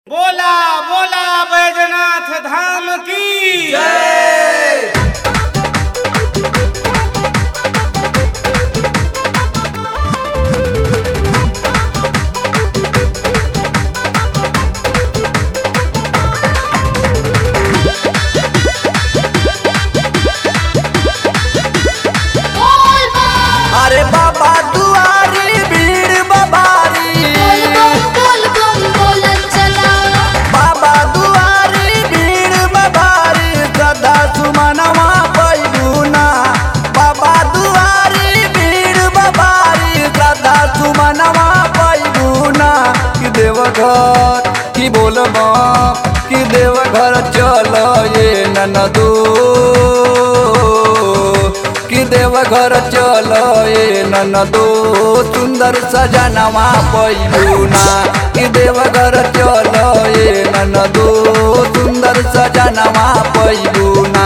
बोला बोला बैजनाथ धाम की जय। अरे बाबा दुआरी भीड़ बबारी, बाबा दुआरी भीड़ बबारी, सदा सुमनवा पैलूना। बाबा दुआरी भीड़ बबारी, सदा सुमनवा पैलूना। कि देवघर कि बोलबा कि देवघर चल ये ननदो, कि देवघर चल ये ननदो, सुंदर सजनवा पैलूना। कि देवघर चल ये ननदो, सुंदर सजनवा पैलूना।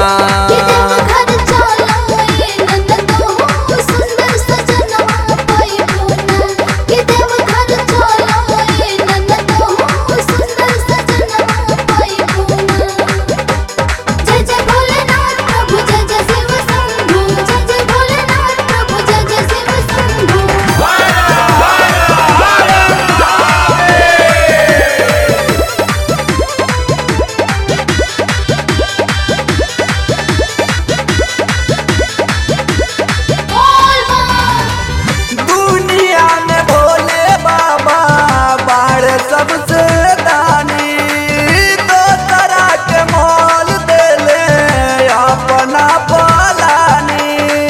सबसे दानी तो तरह के मोल देले अपना पलानी।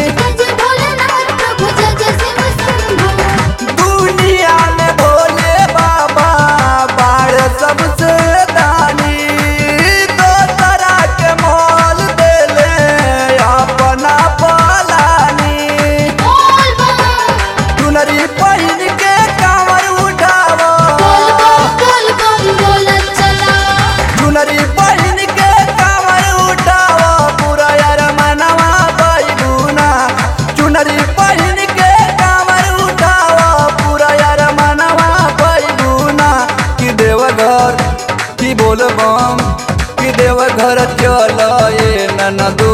दुनिया में भोले बाबा बाढ़ सबसे दानी, तो तरह के मोल देले अपना पलानी। चुनरी पहन के कांवर उठावो, चुनरी पहन के कांवर उठावो, पूरा यार मनवा पैलूना। चुनरी पहन के कांवर उठावो, पूरा यार मनवा पैलूना। कि देवघर कि बोलबम कि देवघर चल ये ननदो,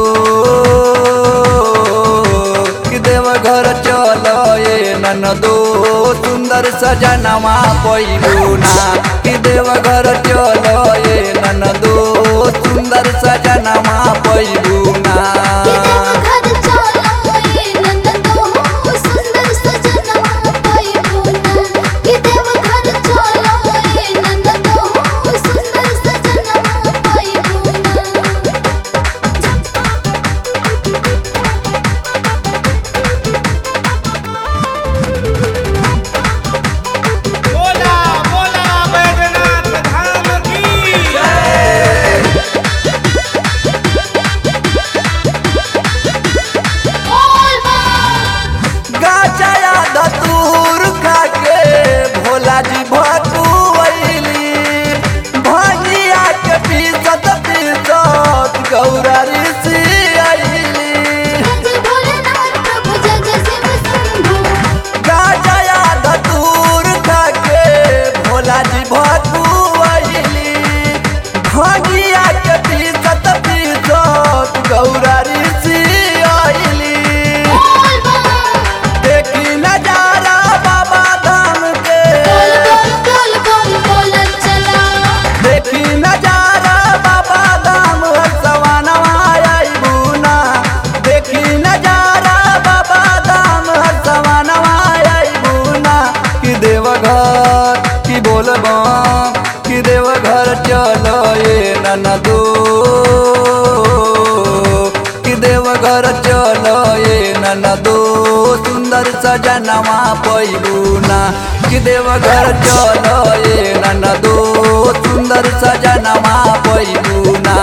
कि देवघर चल ये ननदो, सुंदर सजनवा पैलूना। कि देवघर चल ये ननदो, सुंदर सजनवा पैलूना। बोला बोला बैजनाथ धाम की गाजया धतूर खाके भोला जी भकुवैली, भंगिया के पीसत पीसत गौरा ऋषि अइली। गाजया धतूर खाके भोला जी भकुवैली, भंगिया के पीसत पीसत गौरा ऋषि अइली। देखी नजारा बाबा धाम के, देखी नजारा बाबा धाम हरसवनवा अइबूना। देखी नजारा बाबा धाम हरसवनवा अइबूना। कि देवघर कि बोलबम कि देवघर चल ये ननदो, कि देवघर चल ये ननदो, सुंदर सजनवा पैलूना। कि देवघर चल ये ननदो, सुंदर सजनवा पैलूना।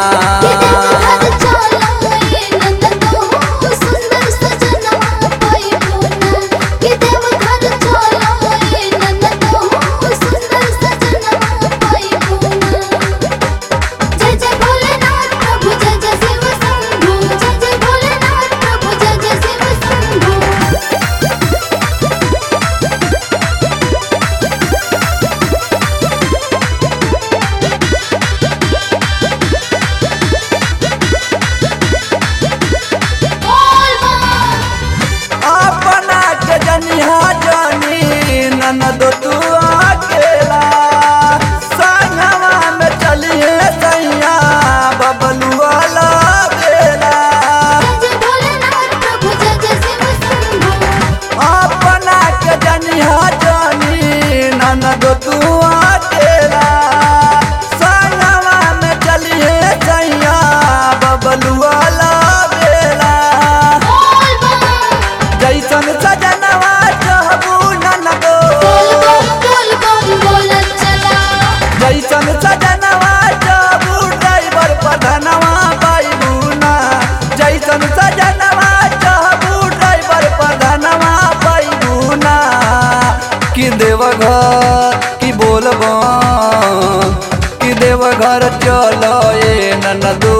सजनवा चाबू ड्राइवर प्रधानवा पाइबूना जैसन सजनवा चाबू ड्राइवर प्रधानवा पाइबूना कि देवघर कि बोलबो कि देवघर चलो ए ननदो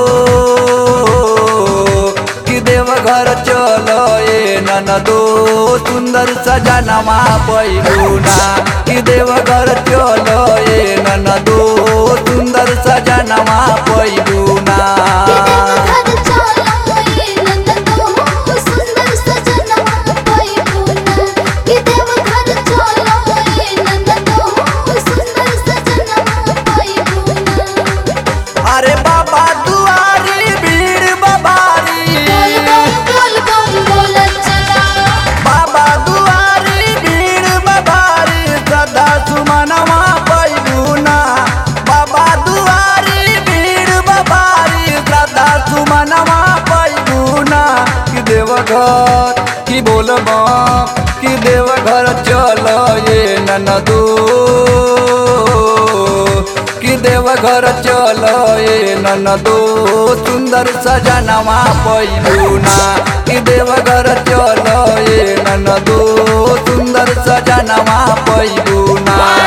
कि देवघर चलो ए ननदो सुंदर सजनवा पाइबूना कि देवघर चलो ए ननदो सुंदर सजनवा पाइबूना अरे बाबा दुआरी भीड़ बबारी बाबा दुआरी भीड़ बबारी सदा सुमनवा पैबूना बाबा दुआरी भीड़ बबारी सदा सुमनवा पैबूना कि देवघर कि बोलबो कि देवघर चलो ये ननदो कि देवघर चलो ए ननदो सुंदर सजनवा पैबूना कि देवघर चलो ए ननदो सुंदर सजनवा पैबूना